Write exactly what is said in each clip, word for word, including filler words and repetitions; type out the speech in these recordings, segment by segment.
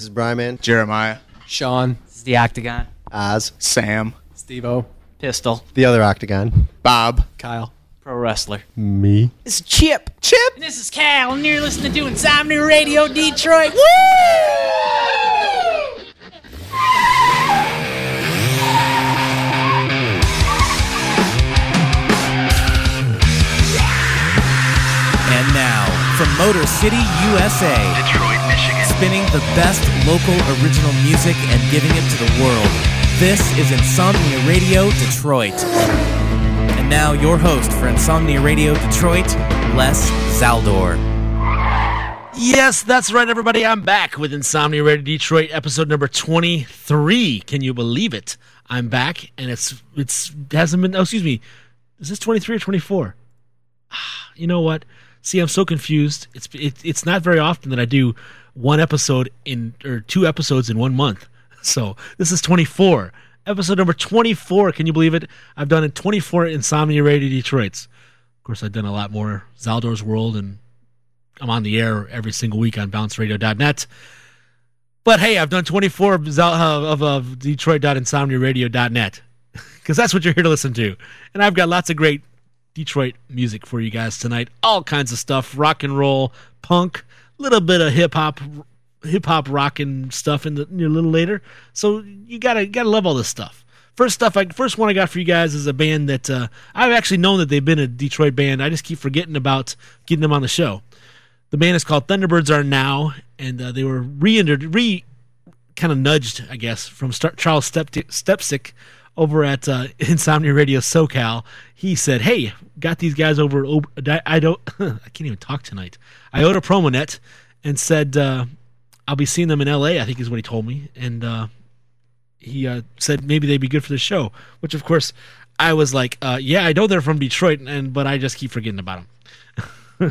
is Brian. Jeremiah. Sean. This is the Octagon. Oz. Sam. Steve-O. Pistol. The other Octagon. Bob. Kyle. Pro wrestler. Me. This is Chip. Chip. And this is Cal, and you're listening to Insomnia Radio Detroit. Woo! And now, from Motor City, U S A, Detroit, Michigan, spinning the best local original music and giving it to the world. This is Insomnia Radio Detroit. And now, your host for Insomnia Radio Detroit, Les Zaldor. Yes, that's right, everybody. I'm back with Insomnia Radio Detroit, episode number twenty-three. Can you believe it? I'm back, and it's it's hasn't been. Oh, excuse me. Is this twenty-three or twenty-four? You know what? See, I'm so confused. It's it, it's not very often that I do one episode in or two episodes in one month. So this is twenty-four, episode number twenty-four. Can you believe it? I've done it twenty-four Insomnia Radio Detroits. Of course, I've done a lot more Zaldor's World, and I'm on the air every single week on bounce radio dot net. But hey, I've done twenty-four of, of, of Detroit dot insomnia radio dot net because that's what you're here to listen to. And I've got lots of great Detroit music for you guys tonight. All kinds of stuff, rock and roll, punk, a little bit of hip hop, hip hop rock and stuff in the a little later. So you gotta gotta love all this stuff. First stuff, I first one I got for you guys is a band that uh, I've actually known that they've been a Detroit band. I just keep forgetting about getting them on the show. The band is called Thunderbirds Are Now, and uh, they were re re kind of nudged, I guess, from Star- Charles Step- Stepsick over at uh, Insomnia Radio SoCal. He said, "Hey, got these guys over at o- I don't I can't even talk tonight. Iota Promonet," and said uh, I'll be seeing them in L A. I think is what he told me, and uh, he uh, said maybe they'd be good for the show. Which, of course, I was like, uh, "Yeah, I know they're from Detroit, and but I just keep forgetting about them."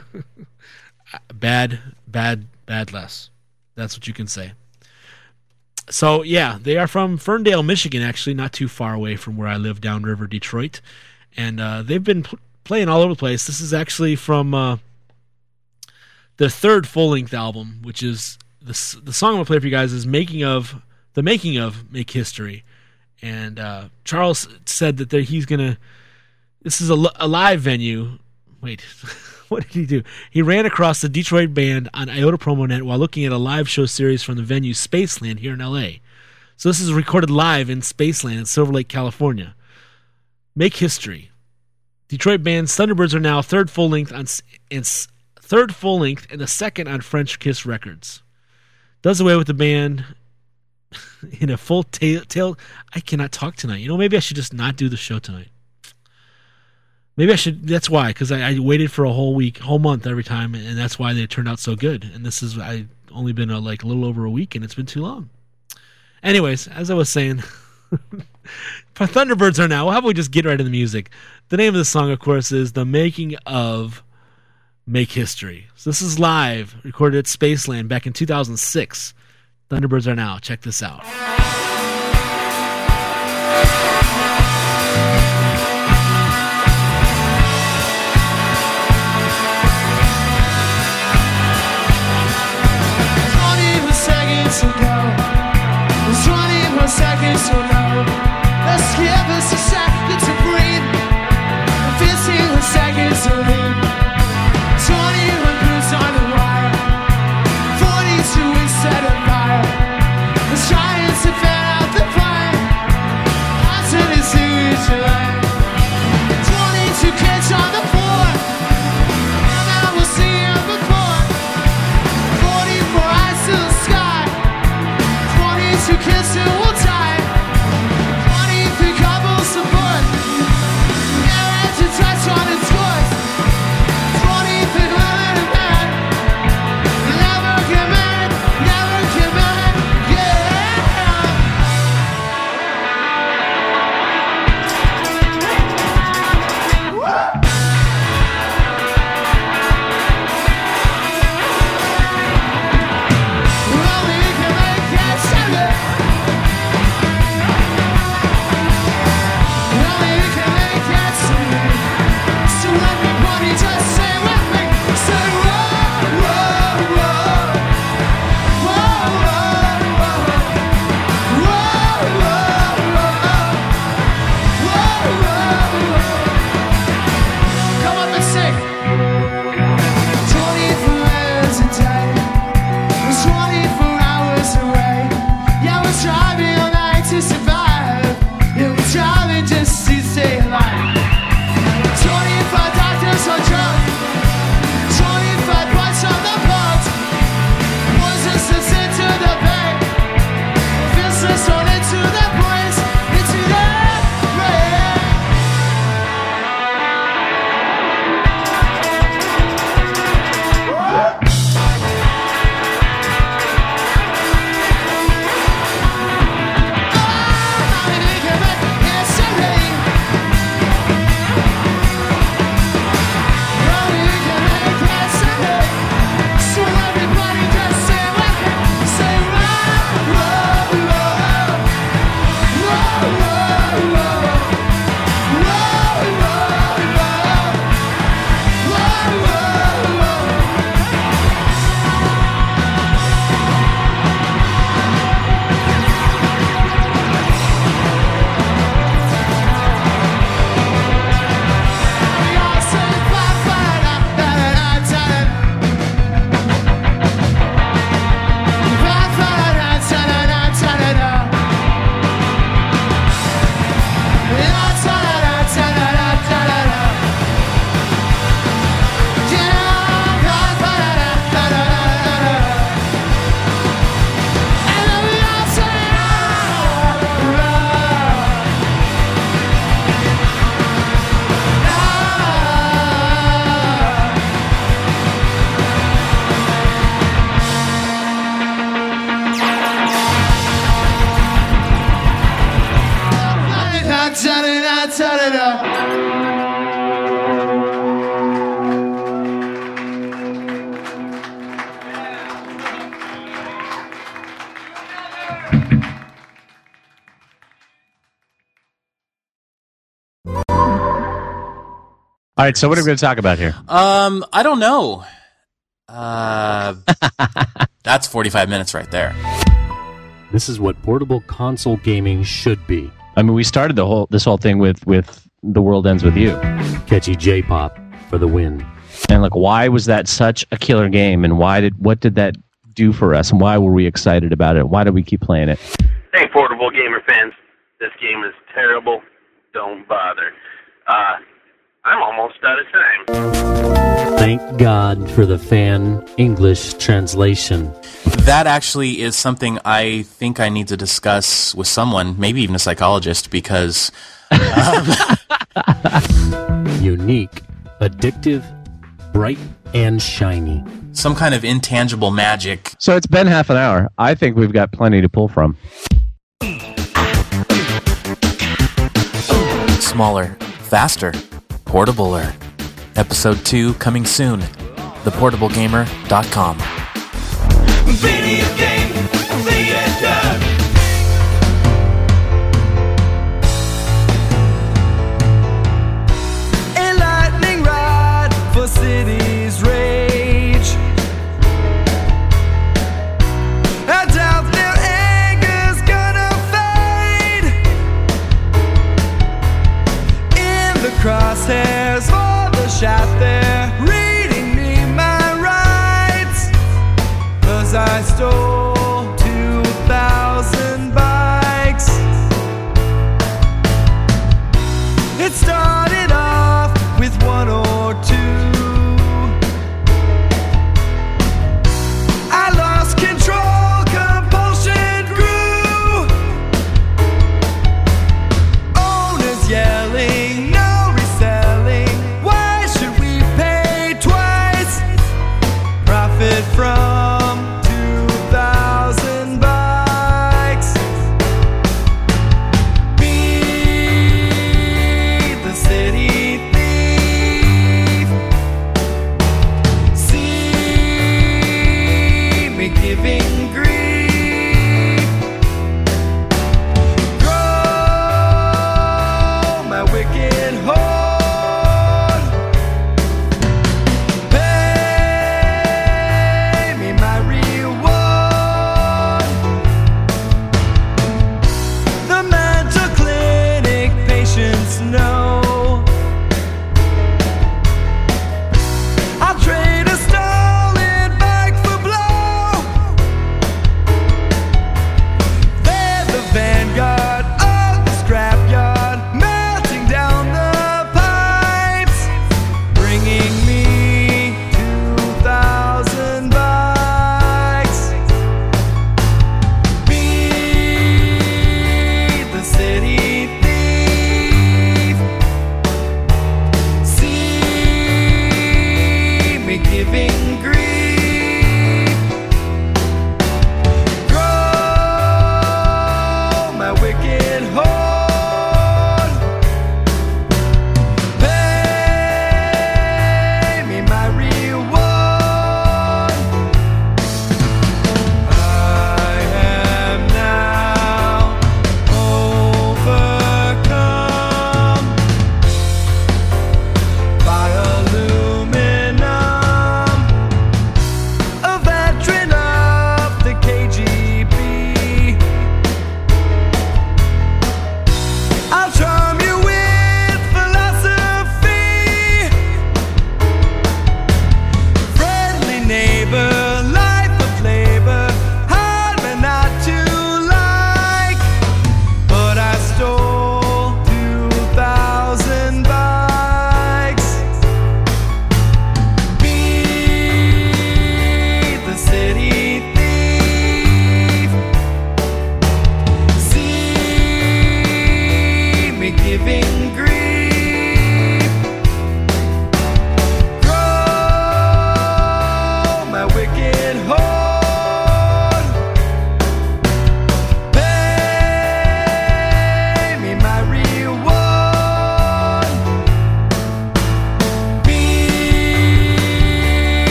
Bad, bad, bad less. That's what you can say. So, yeah, they are from Ferndale, Michigan, actually, not too far away from where I live, downriver Detroit. And uh, they've been pl- playing all over the place. This is actually from uh, their third full-length album, which is the, the song I'm going to play for you guys is Making of the Making of Make History. And uh, Charles said that he's going to, this is a, a live venue. Wait, what did he do? He ran across the Detroit band on Iota Promonet while looking at a live show series from the venue Spaceland here in L A. So this is recorded live in Spaceland in Silver Lake, California. Make history. Detroit band Thunderbirds Are Now third full length on and third full length and the second on French Kiss Records. Does away with the band in a full tail. tail I cannot talk tonight. You know, maybe I should just not do the show tonight. Maybe I should. That's why, because I, I waited for a whole week, whole month every time, and that's why they turned out so good. And this is I only been a, like a little over a week, and it's been too long. Anyways, as I was saying, Thunderbirds Are Now. Well, how about we just get right into the music? The name of the song, of course, is "The Making of Make History." So this is live, recorded at Spaceland back in two thousand six. Thunderbirds Are Now. Check this out. Seconds to know. Let's give us a second to breathe. fifteen seconds to leave. twenty-one boots on the wire. forty-two instead of fire. Let's try and defend. All right, so what are we going to talk about here? Um, I don't know. Uh, that's forty-five minutes right there. This is what portable console gaming should be. I mean, we started the whole this whole thing with, with The World Ends With You. Catchy J-pop for the win. And like, why was that such a killer game? And why did what did that do for us? And why were we excited about it? Why did we keep playing it? Hey, Portable Gamer fans. This game is terrible. Don't bother. Uh... I'm almost out of time. Thank God for the fan English translation. That actually is something I think I need to discuss with someone, maybe even a psychologist, because... Um... Unique, addictive, bright, and shiny. Some kind of intangible magic. So it's been half an hour. I think we've got plenty to pull from. Smaller, faster, portabler. Episode two coming soon. the portable gamer dot com. Video game theater. A lightning rod for city's rage. I doubt their anger's gonna fade. In the crosshairs for the shot there, reading me my rights, 'cause I stole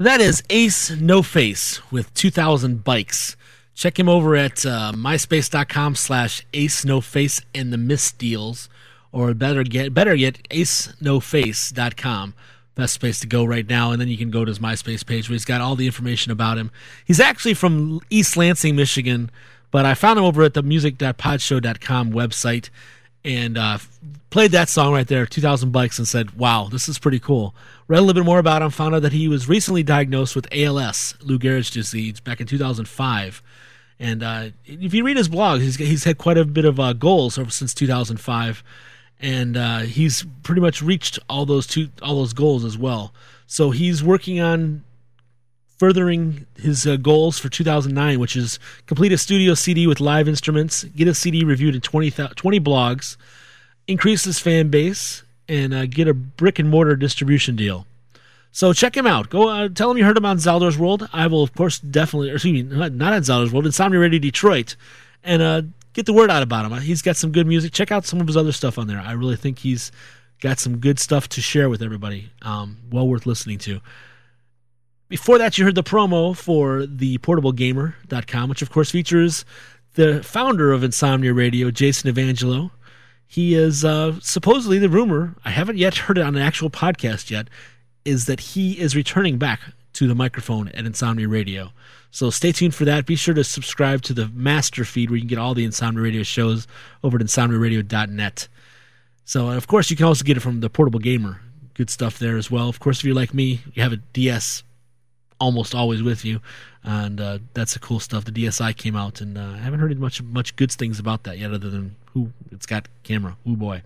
That is Ace No Face with two thousand Bikes. Check him over at uh, myspace.com slash Ace No Face and the Misdeals, or better get better yet, ace no face dot com. Best place to go right now, and then you can go to his MySpace page where he's got all the information about him. He's actually from East Lansing, Michigan, but I found him over at the music dot podshow dot com website and uh, played that song right there, two thousand Bikes, and said, wow, this is pretty cool. Read a little bit more about him, found out that he was recently diagnosed with A L S, Lou Gehrig's disease, back in two thousand five. And uh, if you read his blog, he's, he's had quite a bit of uh, goals ever since two thousand five. And uh, he's pretty much reached all those two, all those goals as well. So he's working on furthering his uh, goals for two thousand nine, which is complete a studio C D with live instruments, get a C D reviewed in twenty, twenty blogs, increase his fan base, and uh, get a brick and mortar distribution deal. So check him out. Go uh, tell him you heard him on Zaldor's World. I will, of course, definitely, or excuse me, not, not on Zaldor's World, Insomnia Radio Detroit, and uh, get the word out about him. He's got some good music. Check out some of his other stuff on there. I really think he's got some good stuff to share with everybody. Um, well worth listening to. Before that, you heard the promo for the portable gamer dot com, which, of course, features the founder of Insomnia Radio, Jason Evangelo. He is uh, supposedly the rumor, I haven't yet heard it on an actual podcast yet, is that he is returning back to the microphone at Insomnia Radio. So stay tuned for that. Be sure to subscribe to the master feed where you can get all the Insomnia Radio shows over at insomnia radio dot net. So, of course, you can also get it from the Portable Gamer. Good stuff there as well. Of course, if you're like me, you have a D S almost always with you, and uh, that's the cool stuff. The D S i came out, and uh, I haven't heard much much good things about that yet, other than who it's got camera. Oh boy.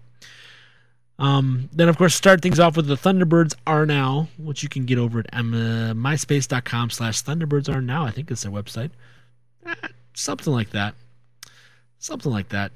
Um, then, of course, start things off with the Thunderbirds Are Now, which you can get over at um, uh, myspace.com slash Thunderbirds Are Now. I think it's their website. Eh, something like that. Something like that.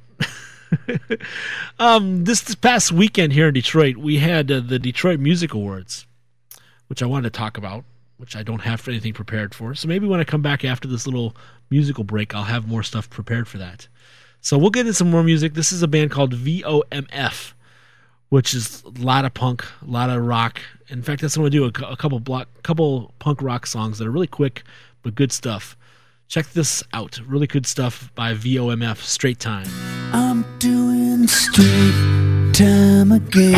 um, this, this past weekend here in Detroit, we had uh, the Detroit Music Awards, which I wanted to talk about, which I don't have anything prepared for. So maybe when I come back after this little musical break, I'll have more stuff prepared for that. So we'll get into some more music. This is a band called V O M F, which is a lot of punk, a lot of rock. In fact, that's what I'm going to do, a, a couple block, couple punk rock songs that are really quick, but good stuff. Check this out. Really good stuff by V O M F, Straight Time. I'm doing straight time again.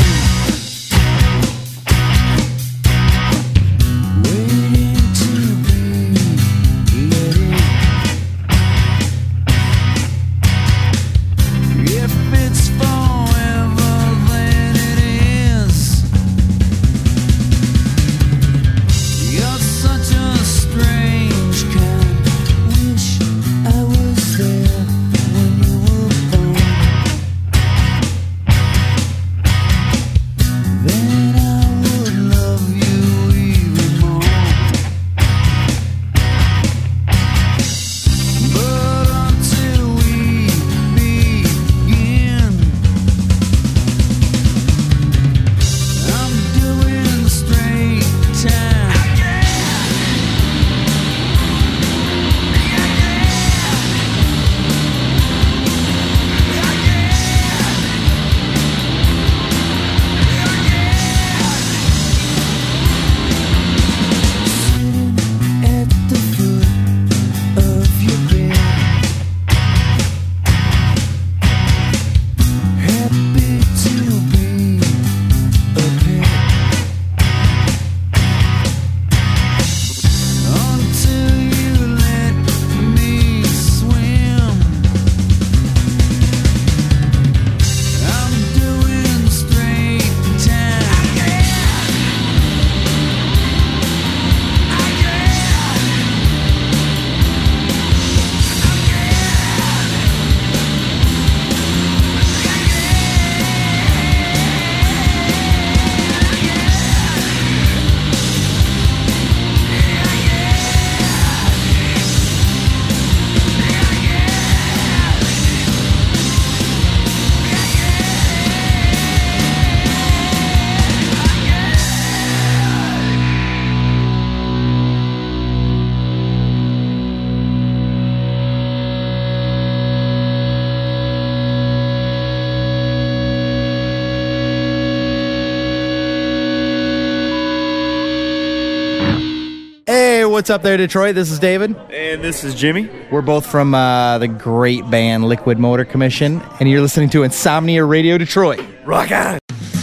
what's up there, Detroit? This is David. And this is Jimmy. We're both from uh, the great band Liquid Motor Commission, and you're listening to Insomnia Radio Detroit. Rock on!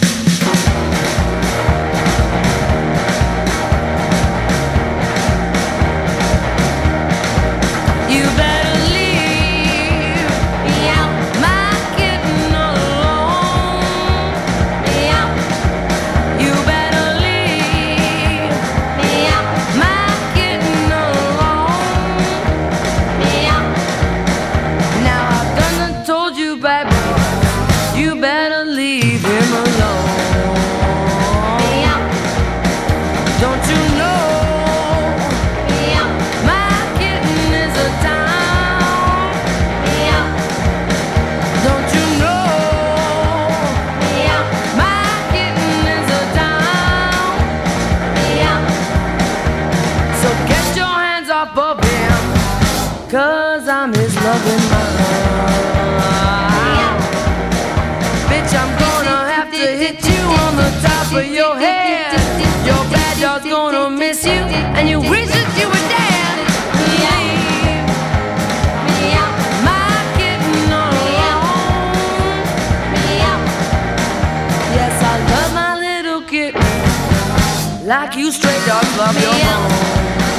Cause I'm his loving man. Bitch, I'm gonna have to hit you on the top of your head. Your bad dog's gonna miss you, and you wish that you were dead. Leave my kitten alone. Yes, I love my little kitten like you stray dogs love your home.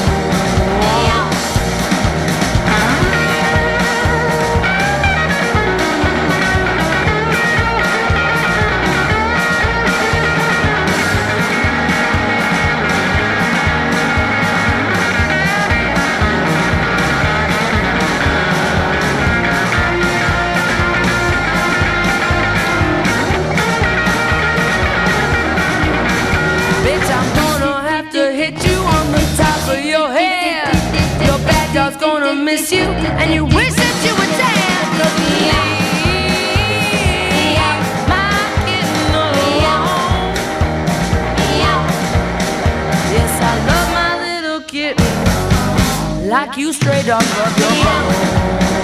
Gonna miss you, and you wish that you were dead. Leave my kitten alone. Yes, I love my little kitten like you stray dogs love your home.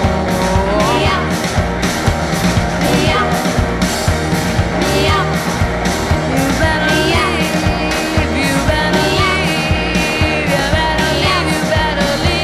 You better leave, you better leave, you better leave, you better leave.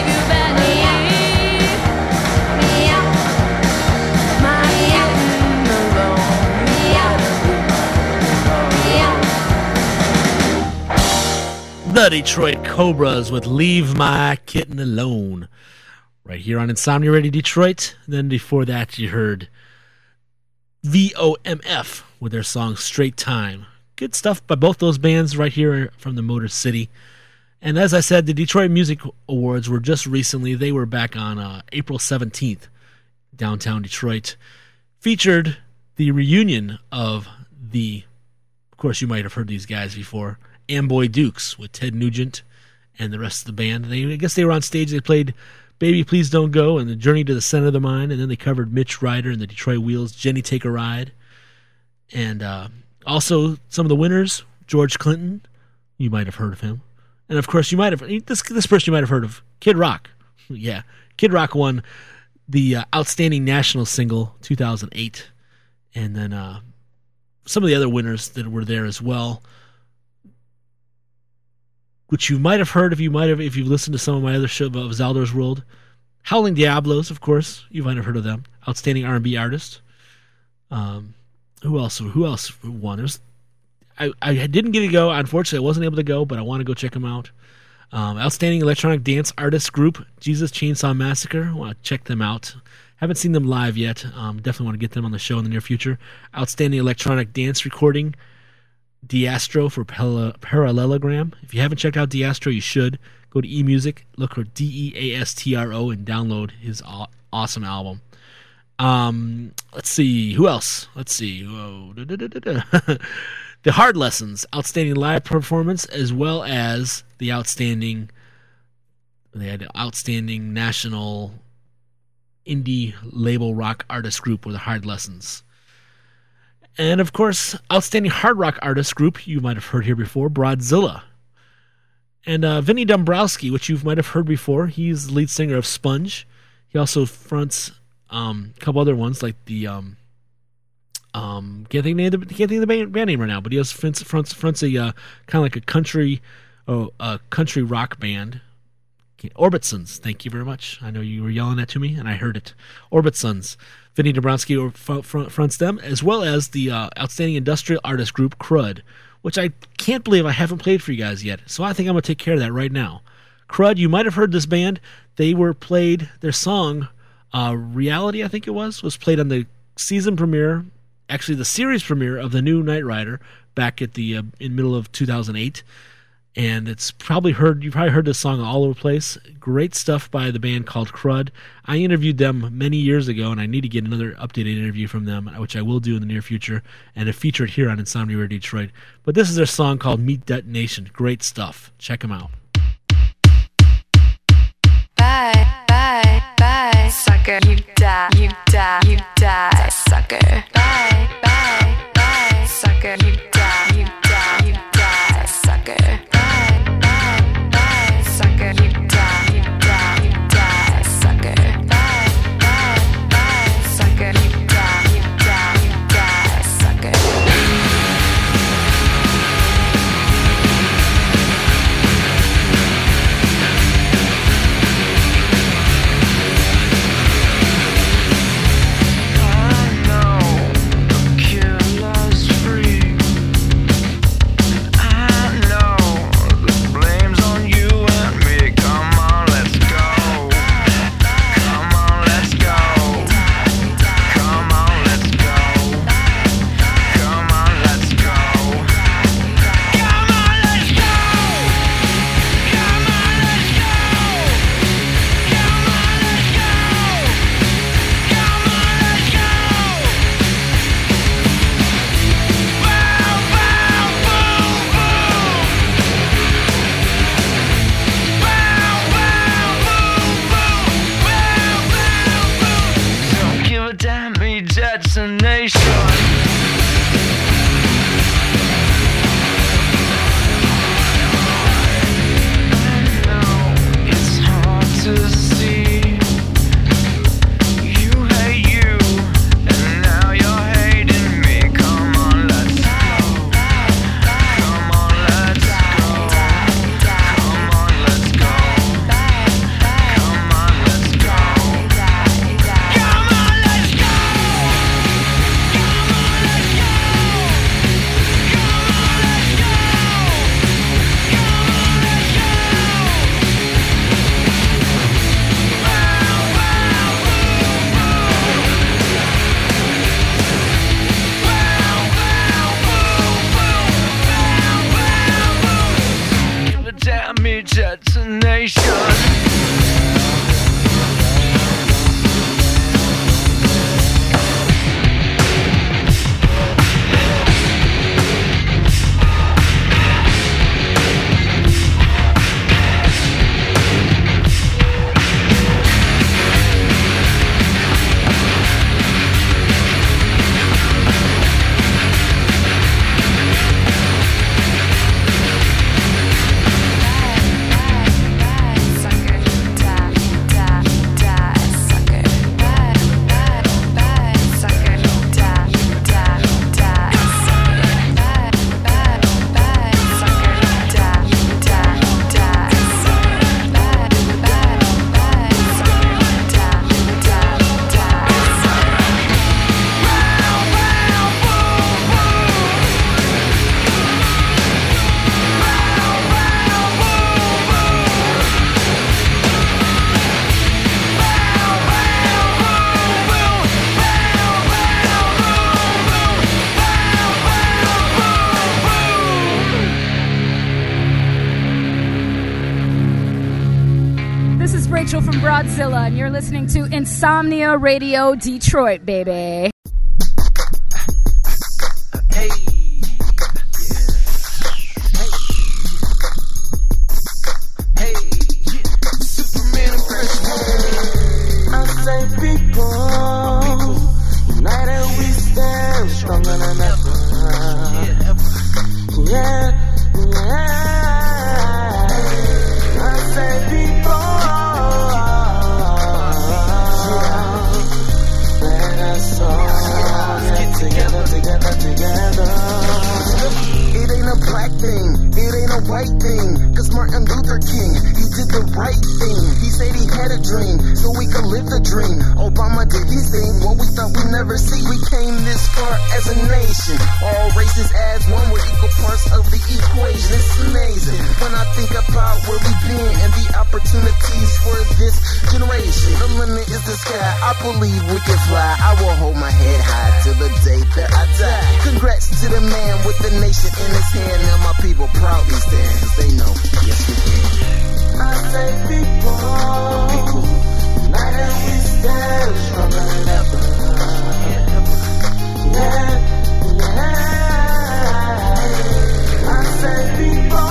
The Detroit Cobras with Leave My Kitten Alone. Right here on Insomnia Radio Detroit. Then before that you heard V O M F with their song Straight Time. Good stuff by both those bands right here from the Motor City. And as I said, the Detroit Music Awards were just recently. They were back on uh, April seventeenth, downtown Detroit. Featured the reunion of the, of course you might have heard these guys before, Amboy Dukes with Ted Nugent and the rest of the band. They, I guess they were on stage. They played Baby Please Don't Go and The Journey to the Center of the Mind, and then they covered Mitch Ryder and the Detroit Wheels, Jenny Take a Ride. And uh, also some of the winners, George Clinton, you might have heard of him. And of course you might have, this, this person you might have heard of, Kid Rock. Yeah, Kid Rock won the uh, Outstanding National Single two thousand eight. And then uh, some of the other winners that were there as well, which you might have heard if you might have if you've listened to some of my other show about Zaldor's World. Howling Diablos, of course, you might have heard of them. Outstanding R and B artist. Um, who else? Who else won? It was, I I didn't get to go. Unfortunately, I wasn't able to go, but I want to go check them out. Um, Outstanding Electronic Dance Artist Group, Jesus Chainsaw Massacre. I want to check them out. Haven't seen them live yet. Um, definitely want to get them on the show in the near future. Outstanding Electronic Dance Recording, Diastro for Parallelogram. If you haven't checked out Diastro, you should. Go to eMusic, look for D E A S T R O, and download his aw- awesome album. Um, let's see. Who else? Let's see. Whoa. The Hard Lessons, Outstanding Live Performance, as well as the Outstanding, they had Outstanding National Indie Label Rock Artist Group with the Hard Lessons. And, of course, Outstanding Hard Rock Artist Group, you might have heard here before, Broadzilla. And uh, Vinny Dombrowski, which you might have heard before, he's the lead singer of Sponge. He also fronts um, a couple other ones, like the, um, um, can't think of the, can't think of the band, band name right now, but he has fronts, fronts, fronts a uh, kind of like a country, oh, a country rock band Orbit Sons, thank you very much. I know you were yelling that to me, and I heard it. Orbit Sons. Vinny Dobronsky fronts them, as well as the uh, outstanding industrial artist group Crud, which I can't believe I haven't played for you guys yet. So I think I'm going to take care of that right now. Crud, you might have heard this band. They were played, their song, uh, Reality, I think it was, was played on the season premiere, actually the series premiere of the new Knight Rider back at the uh, in middle of two thousand eight. And it's probably heard, you probably heard this song all over the place. Great stuff by the band called Crud. I interviewed them many years ago, and I need to get another updated interview from them, which I will do in the near future, and have featured here on Insomnia Radio Detroit. But this is their song called Meat Detonation. Great stuff. Check them out. Bye, bye, bye, sucker. You die, you die, you die, sucker. Bye, bye, bye, sucker. You die, you die, you die, sucker. Rachel from Broadzilla, and you're listening to Insomnia Radio Detroit, baby. Hey. Martin Luther King. He did the right thing. He said he had a dream, so we could live the dream. Obama did his thing, what we thought we'd never see. We came this far as a nation. All races as one, we're equal parts of the equation. It's amazing when I think about where we've been and the opportunities for this generation. The limit is the sky. I believe we can fly. I will hold my head high till the day that I die. Congrats to the man with the nation in his hand. Now my people proudly stand, cause they know, yes we can. I say people, people, united we stand stronger than ever. Yeah, yeah. I say people,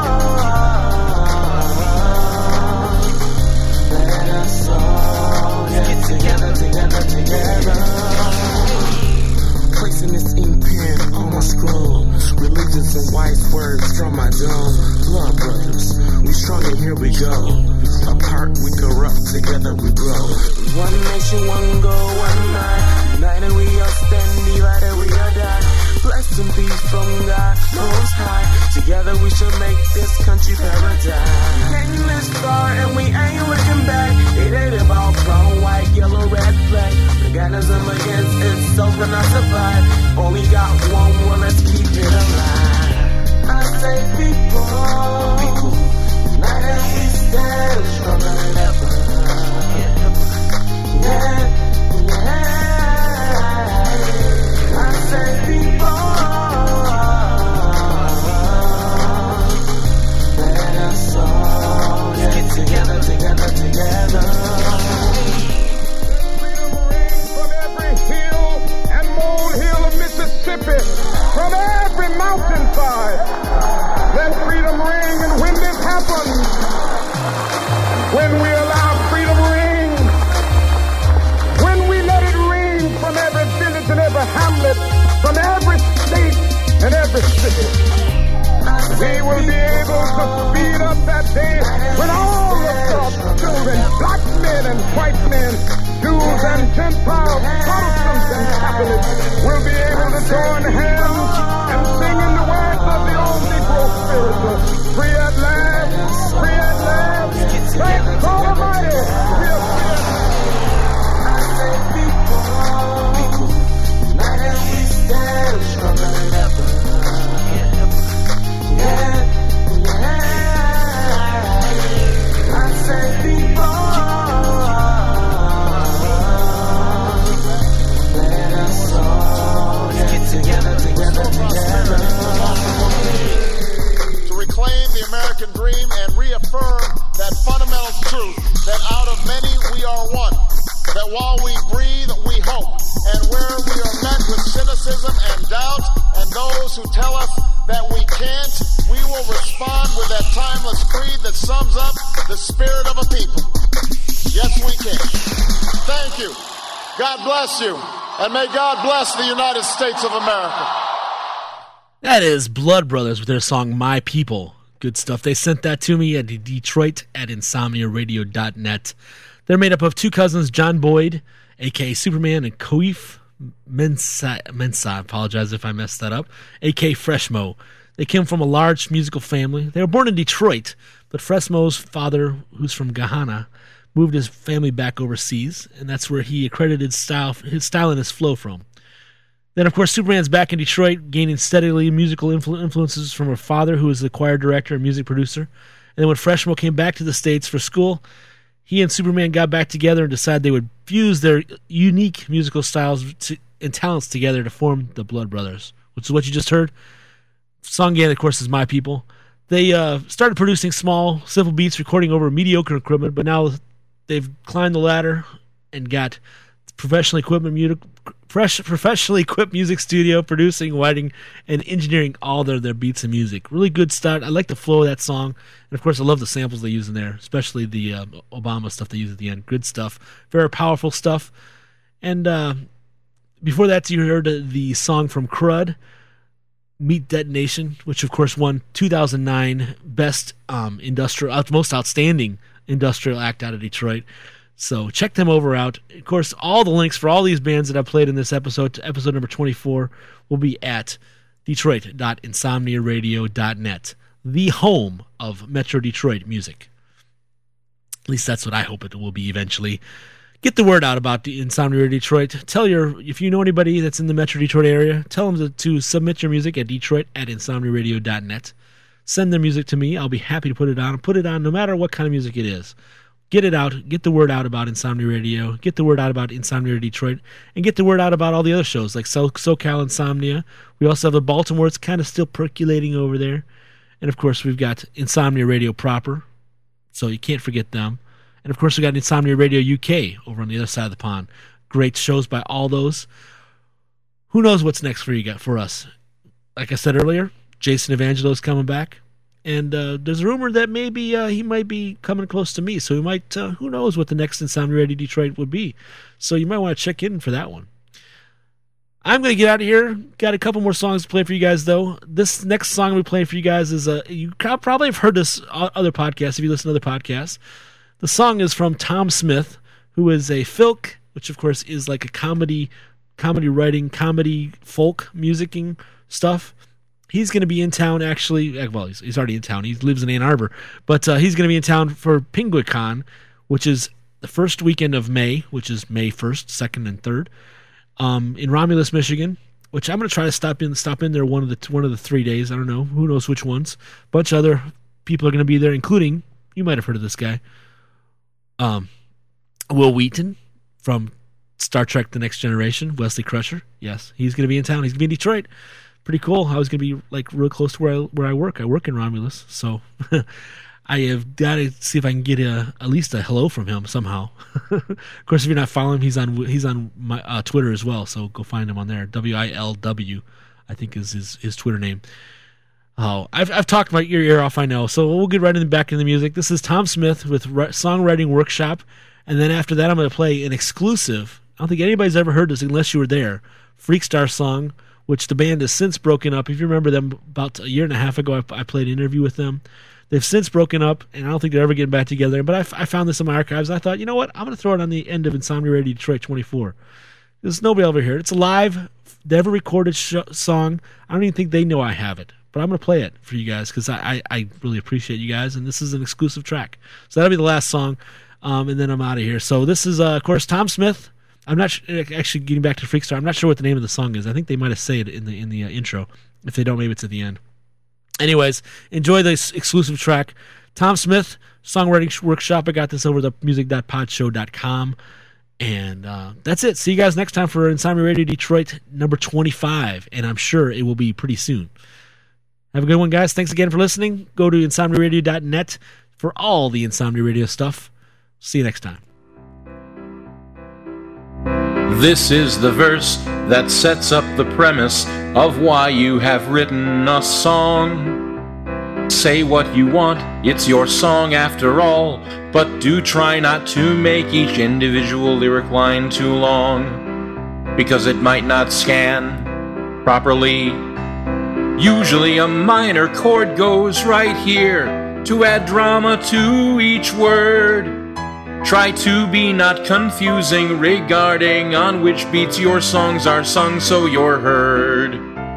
let us all get together, together, together. Placing this ink pen on my scroll, religious and wise words from my dome. Blood brothers, we strong and here we go. Apart we corrupt, together we grow. One nation, one goal, one mind. United we are stand, divided we are die. Blessed and peace from God most high. Together we shall make this country paradise. Came this far and we ain't looking back. It ain't about brown, white, yellow, red flag. Organism against itself and I survive. Only got one more, let's keep it alive. I say people, people, united we stand stronger than ever. Yeah, yeah. I say people, let us all get together, together, together. From every hill and molehill of Mississippi, from every mountainside, let freedom ring. And when this happens, when we allow freedom ring, when we let it ring from every village and every hamlet, from every state and every city, we will be able to speed up that day when all of God's children, black men and white men, Jews and Gentiles, Protestants and Catholics, will be able to join hands and sing in the words of the old Negro spiritual. Free at last, free at last, thank God Almighty, we are free at last. I say people, people, united we stand stronger than ever. Yeah, yeah. I say people, let us all get together, together, together. To reclaim the American dream and reaffirm that fundamental truth that out of many we are one. That while we breathe, we hope. And where we are met with cynicism and doubt, and those who tell us that we can't, we will respond with that timeless creed that sums up the spirit of a people. Yes, we can. Thank you. God bless you. And may God bless the United States of America. That is Blood Brothers with their song My People. Good stuff. They sent that to me at Detroit at insomnia radio dot net. They're made up of two cousins, John Boyd, a k a. Superman, and Koif Mensa, Mensa, I apologize if I messed that up, a k a. Freshmo. They came from a large musical family. They were born in Detroit, but Freshmo's father, who's from Ghana, moved his family back overseas, and that's where he accredited style, his style and his flow from. Then, of course, Superman's back in Detroit, gaining steadily musical influ- influences from her father, who was the choir director and music producer. And then when Freshmo came back to the States for school, he and Superman got back together and decided they would fuse their unique musical styles to, and talents together to form the Blood Brothers, which is what you just heard. Song again, of course, is My People. They uh, started producing small, simple beats, recording over mediocre equipment, but now they've climbed the ladder and got professionally equipment music, fresh, professionally equipped music studio, producing, writing, and engineering all their, their beats and music. Really good start. I like the flow of that song. And, of course, I love the samples they use in there, especially the uh, Obama stuff they use at the end. Good stuff. Very powerful stuff. And uh, before that, you heard the song from Crud, Meat Detonation, which, of course, won two thousand nine Best um, Industrial, Most Outstanding Industrial Act out of Detroit. So check them over out. Of course, all the links for all these bands that I played in this episode, to episode number twenty-four, will be at detroit dot insomnia radio dot net. the home of Metro Detroit music. At least that's what I hope it will be eventually. Get the word out about the Insomnia Radio Detroit. Tell your, if you know anybody that's in the Metro Detroit area, tell them to, to submit your music at Detroit at insomnia radio dot net. Send their music to me. I'll be happy to put it on. Put it on no matter what kind of music it is. Get it out. Get the word out about Insomnia Radio. Get the word out about Insomnia Radio Detroit. And get the word out about all the other shows like So- SoCal Insomnia. We also have the Baltimore. It's kind of still percolating over there. And, of course, we've got Insomnia Radio proper. So you can't forget them. And, of course, we got Insomnia Radio U K over on the other side of the pond. Great shows by all those. Who knows what's next for you for us? Like I said earlier, Jason Evangelo is coming back. And uh, there's a rumor that maybe uh, he might be coming close to me. So we might, uh, who knows what the next Insomnia Radio Detroit would be. So you might want to check in for that one. I'm going to get out of here. Got a couple more songs to play for you guys, though. This next song we play for you guys is, uh, you probably have heard this on other podcasts if you listen to other podcasts. The song is from Tom Smith, who is a filk, which of course is like a comedy, comedy writing, comedy folk musicking stuff. He's going to be in town, actually. Well, he's, he's already in town. He lives in Ann Arbor. But uh, he's going to be in town for PenguinCon, which is the first weekend of May, which is May first, second, and third, um, in Romulus, Michigan, which I'm going to try to stop in stop in there one of the one of the three days. I don't know. Who knows which ones. A bunch of other people are going to be there, including, you might have heard of this guy, um, Will Wheaton from Star Trek The Next Generation, Wesley Crusher. Yes, he's going to be in town. He's going to be in Detroit. Pretty cool. I was going to be like real close to where I where I work. I work in Romulus, so I have got to see if I can get a, at least a hello from him somehow. Of course, if you're not following him, he's on he's on my uh, Twitter as well. So go find him on there. W I L W, I think is his his Twitter name. Oh, I've I've talked my ear ear off. I know. So we'll get right in the back in the music. This is Tom Smith with Songwriting Workshop, and then after that, I'm going to play an exclusive. I don't think anybody's ever heard this unless you were there. Freakstar song, which the band has since broken up. If you remember them, about a year and a half ago, I, I played an interview with them. They've since broken up, and I don't think they're ever getting back together. But I, I found this in my archives, and I thought, you know what? I'm going to throw it on the end of Insomnia Radio Detroit twenty-four. There's nobody over here. It's a live, never recorded sh- song. I don't even think they know I have it. But I'm going to play it for you guys because I, I, I really appreciate you guys, and this is an exclusive track. So that'll be the last song, um, and then I'm out of here. So this is, uh, of course, Tom Smith. I'm not sh- actually getting back to Freakstar. I'm not sure what the name of the song is. I think they might have said it in the in the uh, intro. If they don't, maybe it's at the end. Anyways, enjoy this exclusive track. Tom Smith, Songwriting Workshop. I got this over the music dot pod show dot com. And uh, that's it. See you guys next time for Insomnia Radio Detroit number twenty-five. And I'm sure it will be pretty soon. Have a good one, guys. Thanks again for listening. Go to insomnia radio dot net for all the Insomnia Radio stuff. See you next time. This is the verse that sets up the premise of why you have written a song. Say what you want, it's your song after all, but do try not to make each individual lyric line too long, because it might not scan properly. Usually a minor chord goes right here to add drama to each word. Try to be not confusing regarding on which beats your songs are sung so you're heard.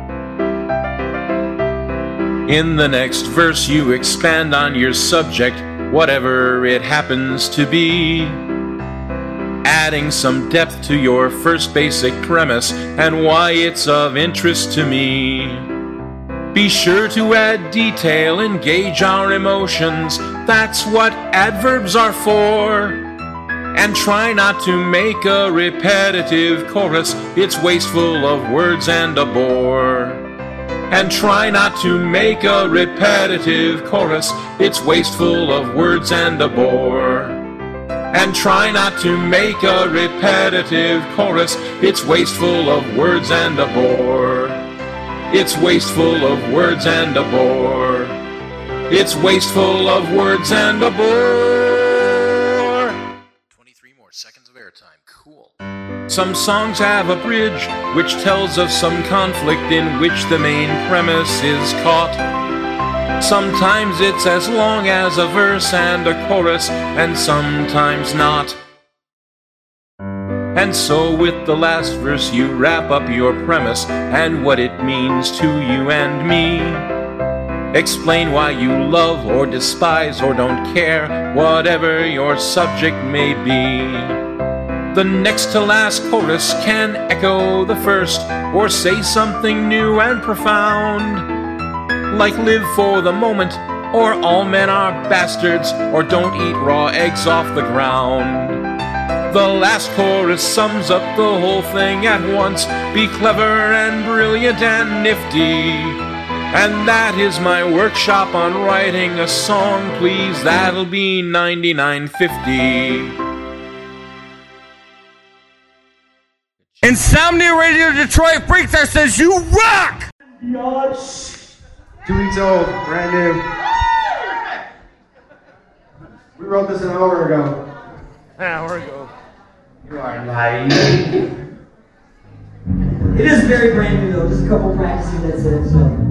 In the next verse you expand on your subject, whatever it happens to be, adding some depth to your first basic premise and why it's of interest to me. Be sure to add detail, engage our emotions, that's what adverbs are for. And try not to make a repetitive chorus, it's wasteful of words and a bore. And try not to make a repetitive chorus, it's wasteful of words and a bore. And try not to make a repetitive chorus, it's wasteful of words and a bore. It's wasteful of words and a bore. It's wasteful of words and a bore. twenty-three more seconds of airtime. Cool. Some songs have a bridge which tells of some conflict in which the main premise is caught. Sometimes it's as long as a verse and a chorus, and sometimes not. And so with the last verse you wrap up your premise and what it means to you and me. Explain why you love or despise or don't care, whatever your subject may be. The next to last chorus can echo the first, or say something new and profound, like live for the moment, or all men are bastards, or don't eat raw eggs off the ground. The last chorus sums up the whole thing at once. Be clever and brilliant and nifty. And that is my workshop on writing a song, please. That'll be ninety-nine fifty. Insomnia Radio Detroit Freaks that says you rock! Yes. Two weeks old, brand new. We wrote this an hour ago. An hour ago. You are naive. It is very brand new though, just a couple practicing, that's it, so.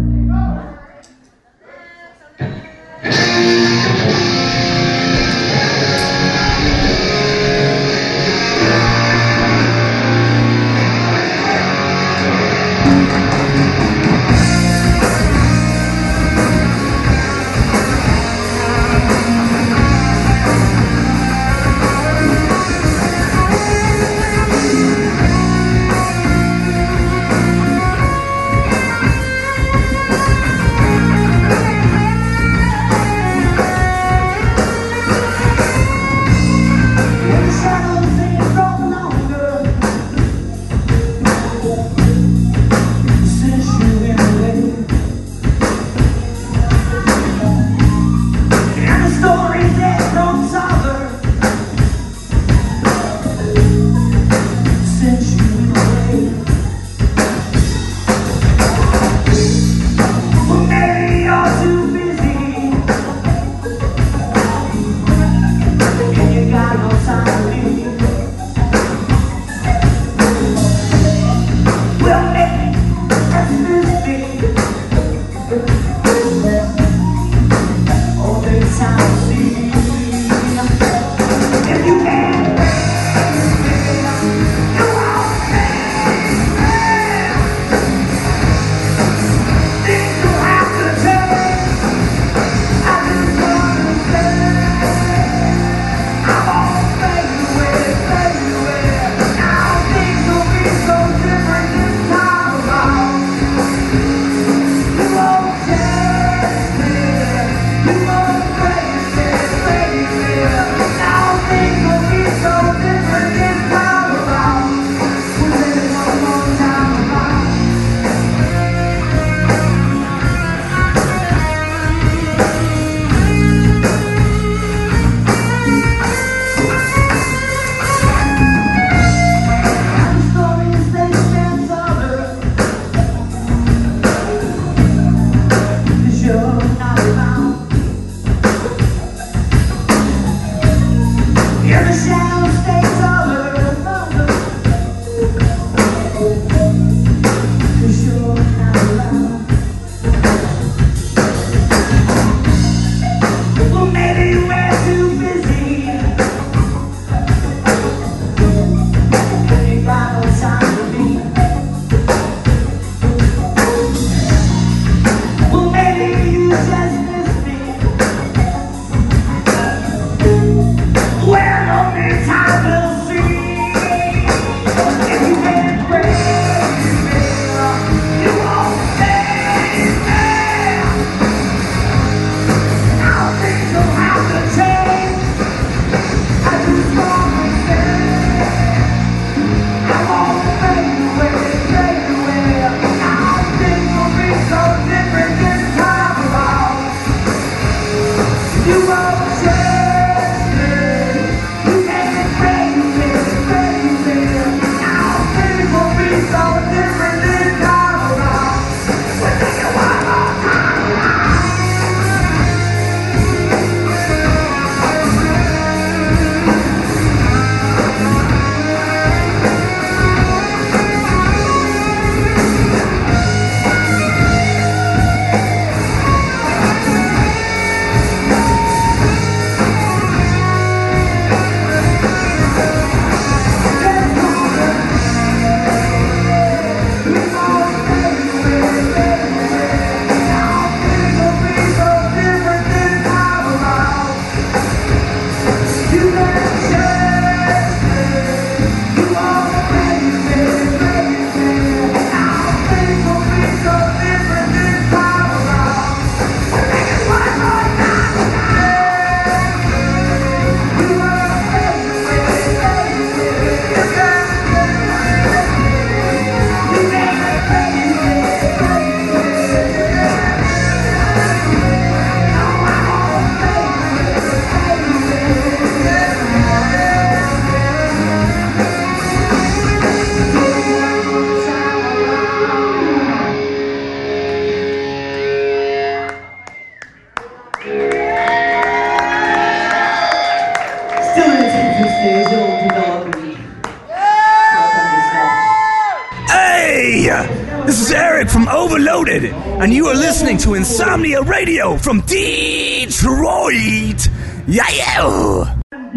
Still in the technical stage, you'll develop and work on yourself. Hey! This is Eric from Overloaded, and you are listening to Insomnia Radio from Detroit! Yeah!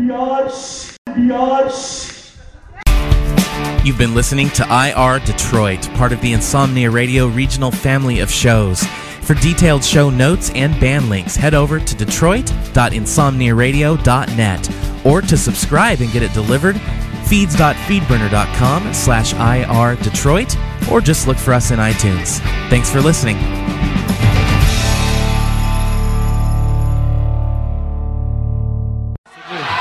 You've been listening to I R Detroit, part of the Insomnia Radio regional family of shows. For detailed show notes and band links, head over to detroit dot insomnia radio dot net. Or to subscribe and get it delivered, feeds dot feedburner dot com slash I R Detroit, or just look for us in iTunes. Thanks for listening.